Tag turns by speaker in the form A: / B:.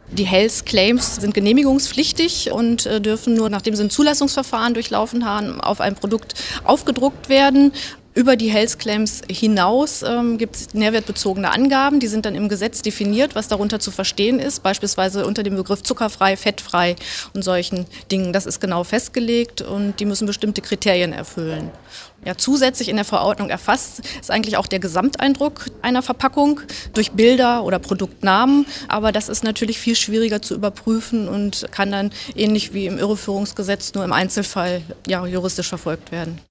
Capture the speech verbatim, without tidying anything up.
A: Die Health Claims sind genehmigungspflichtig und äh, dürfen nur, nachdem sie ein Zulassungsverfahren durchlaufen haben, auf ein Produkt aufgedruckt werden. Über die Health Claims hinaus ähm, gibt es nährwertbezogene Angaben, die sind dann im Gesetz definiert, was darunter zu verstehen ist, beispielsweise unter dem Begriff zuckerfrei, fettfrei und solchen Dingen. Das ist genau festgelegt und die müssen bestimmte Kriterien erfüllen. Ja, zusätzlich in der Verordnung erfasst ist eigentlich auch der Gesamteindruck einer Verpackung durch Bilder oder Produktnamen, aber das ist natürlich viel schwieriger zu überprüfen und kann dann ähnlich wie im Irreführungsgesetz nur im Einzelfall ja, juristisch verfolgt werden.